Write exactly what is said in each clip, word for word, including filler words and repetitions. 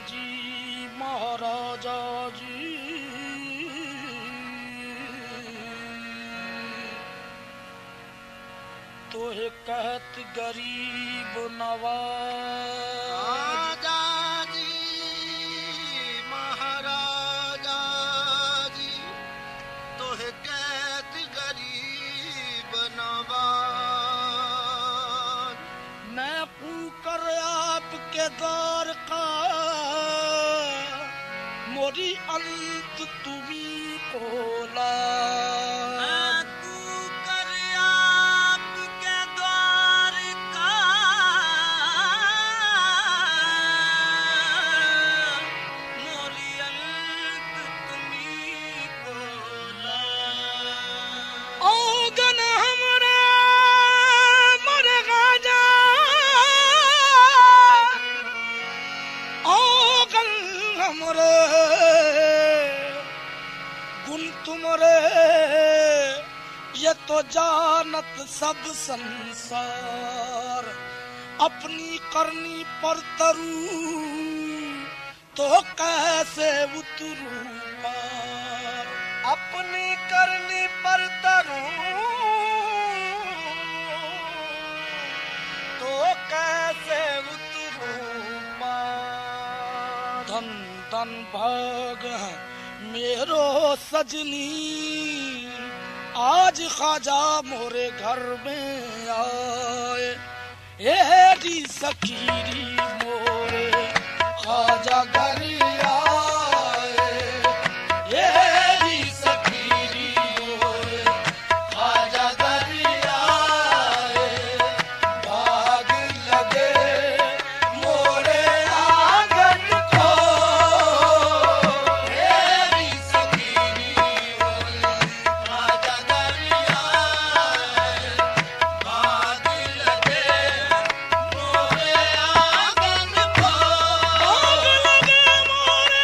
जी महाराजा जी तोहे कहत गरीब नवाज जी महाराजा जी तोहे कहत गरीब नवाज मैं कूकर आपके द्वार का मोरी अंत तुम्ही खोला ये तो जानत सब संसार अपनी करनी पर तरू तो कैसे उतरू पार अपनी करनी पर तरू तो कैसे उतरू पार धन धन भाग मेरो सजनी आज ख्वाजा मोरे घर में आए ए जी सखीरी मोरे ख्वाजा घर आए ए जी सखीरी मोरे ख्वाजा घर आए भाग लगे मोरे आंगन को ए जी सखीरी मोरे ख्वाजा मोरे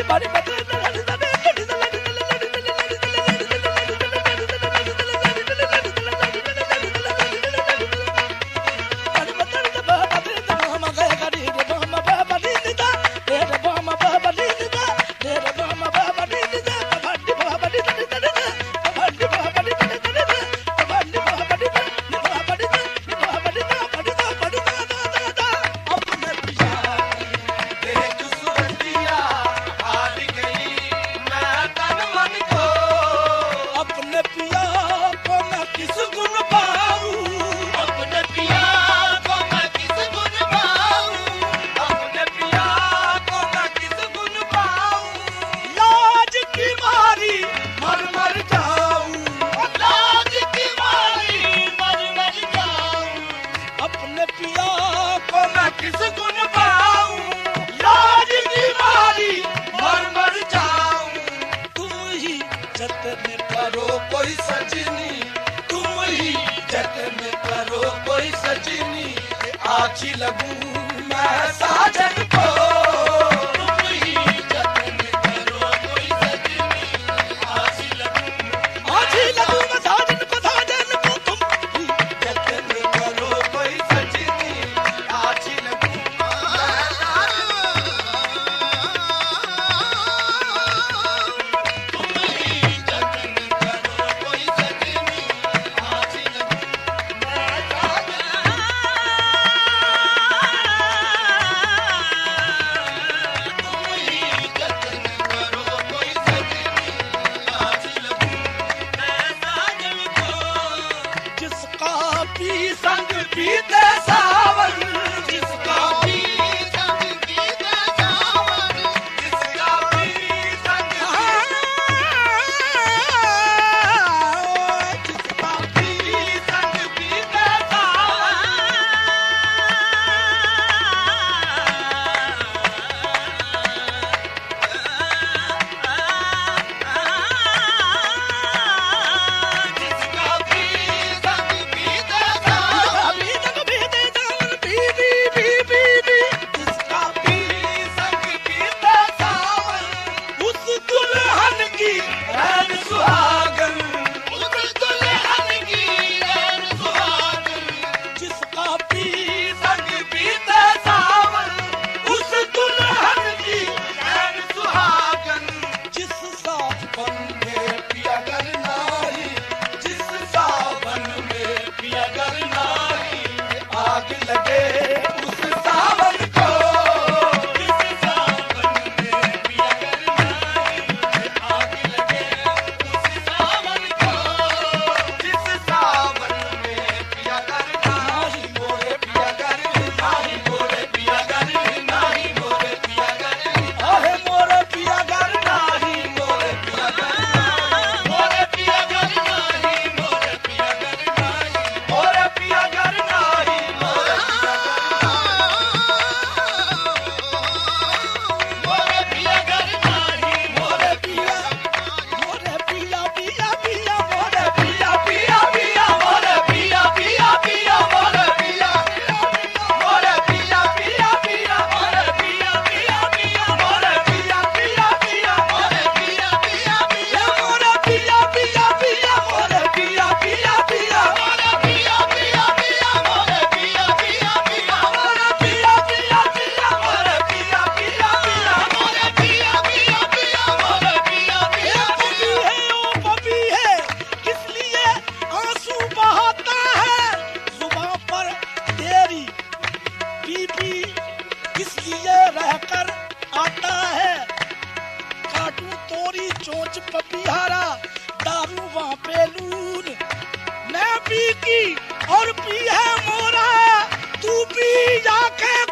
आछी लगूं मैं साजन को, तुम ही जतन करो कोई सजनी। आछी लगूं आछी लगूं मैं साजन को, साजन को तुम ही जतन करो कोई सजनी। आछी लगूं मैं साजन तुम ही जतन करो कोई सजनी। आछी लगूं मैं साजन संग पीते सावन, जिसका पी संग पीते सावन, जिसका पी संग जिसका पी संग पीते इसलिए रहकर आता है। काटू तोरी चोंच पपिहारा, दारू वहाँ पे लून। मैं पी की और पी है मोरा, तू पी जाके